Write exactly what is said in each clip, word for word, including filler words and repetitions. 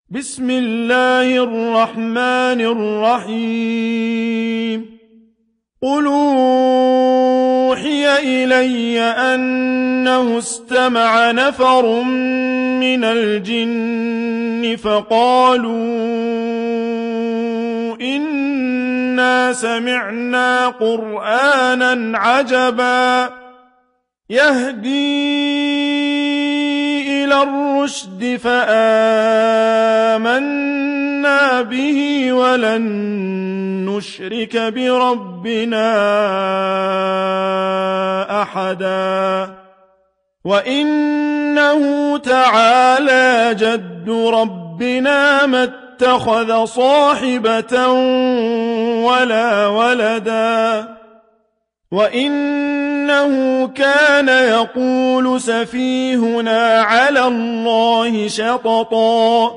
بسم الله الرحمن الرحيم قل أوحي إلي أنه استمع نفر من الجن فقالوا إنا سمعنا قرآنا عجبا يهدي إلى الرشد فآمنا به ولن نشرك بربنا أحدا وإنه تعالى جد ربنا ما اتخذ صاحبة ولا ولدا وإنه كان يقول سفيهنا على الله شططا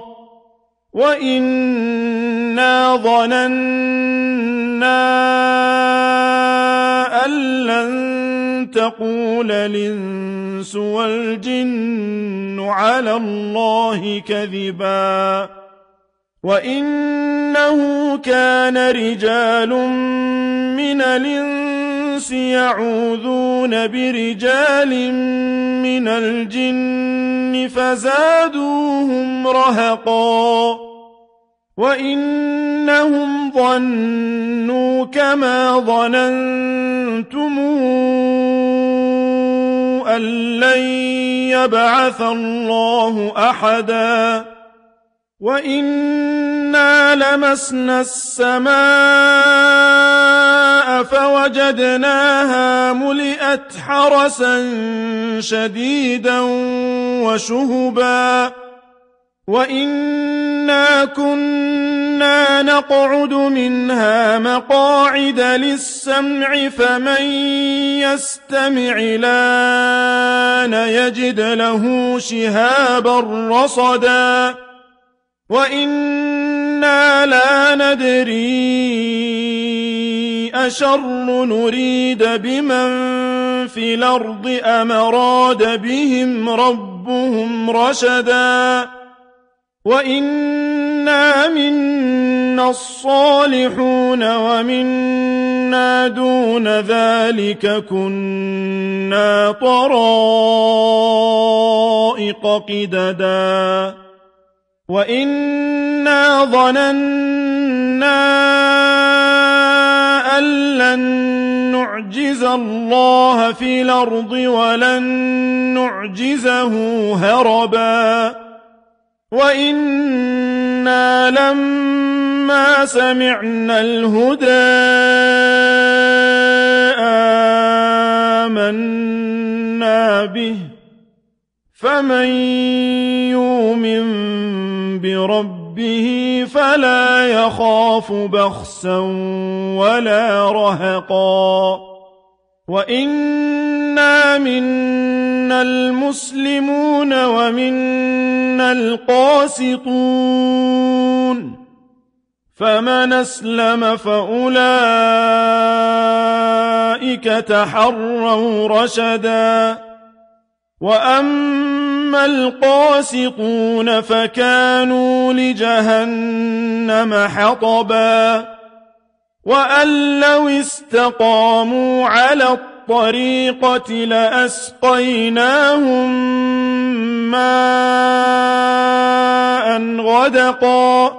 وإنا ظننا أن لن تقول الإنس والجن على الله كذبا وإنه كان رجال من الإنس يعوذون برجال من الجن فزادوهم رهقا وإنهم ظنوا كما ظننتم أن لن يبعث الله أحدا وإنا لمسنا السماء فوجدناها ملئت حرسا شديدا وشهبا وإنا كنا نقعد منها مقاعد للسمع فمن يستمع الآن يجد له شهابا رصدا وإنا لا ندري أشر نريد بمن في الأرض أم أراد بهم ربهم رشدا وإنا منا الصالحون ومنا دون ذلك كنا طرائق قددا وإنا ظننا أن لن نعجز الله في الأرض ولن نعجزه هربا وإنا لما سمعنا الهدى آمنا به فمن يؤمن بربه فلا يخاف بخسا ولا رهقا وإنا منا المسلمون ومنا القاسطون فمن أسلم فأولئك تحروا رشدا وأما القاسطون فكانوا لجهنم حطبا وأن لو استقاموا على الطريقة لأسقيناهم ماء غدقا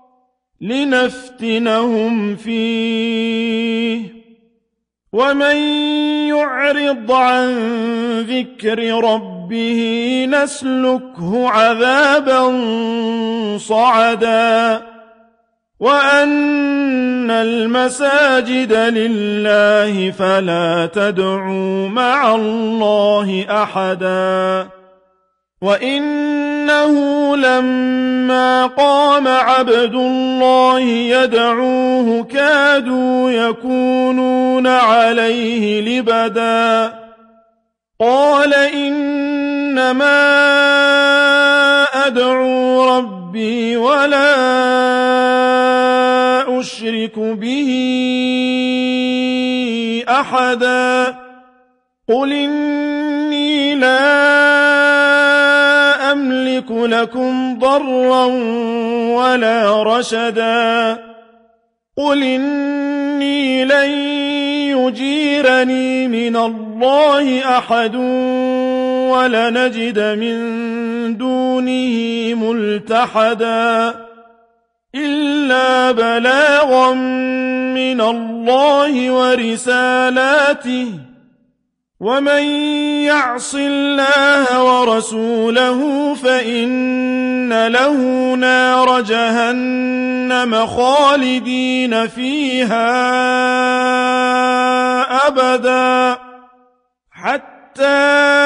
لنفتنهم فيه ومن يعرض عن ذكر ربه نسلكه عذابا صعدا وأن المساجد لله فلا تدعوا مع الله أحدا وإنه لما قام عبد الله يدعوه كادوا يكونون عليه لبدا قال إنما أدعو ربي ولا أشرك به أحدا قل إني لا أملك لكم ضرا ولا رشدا قل إني لن يجيرني من الله أحد ولنجد من دونه ملتحدا إلا بلاغا من الله ورسالاته ومن يعص الله ورسوله فإن له نار جهنم خالدين فيها أبدا حتى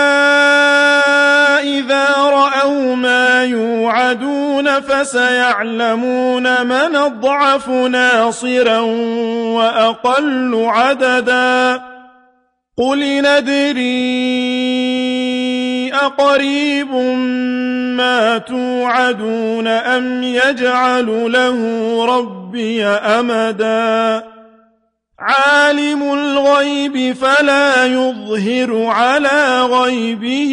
إذا رأوا ما يوعدون فسيعلمون من أضعف ناصرا وأقل عددا قل ندري أقريب ما توعدون أم يجعل له ربي أمدا عالم الغيب فلا يظهر على غيبه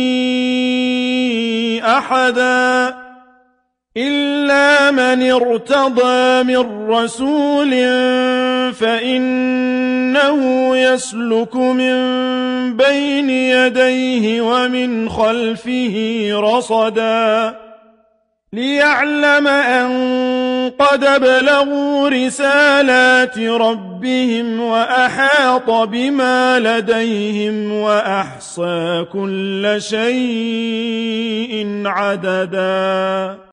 أحدا إلا من ارتضى من رسول فإنه يسلك من بين يديه ومن خلفه رصدا ليعلم أن قد أبلغوا رسالات ربهم وأحاط بما لديهم وأحصى كل شيء عددا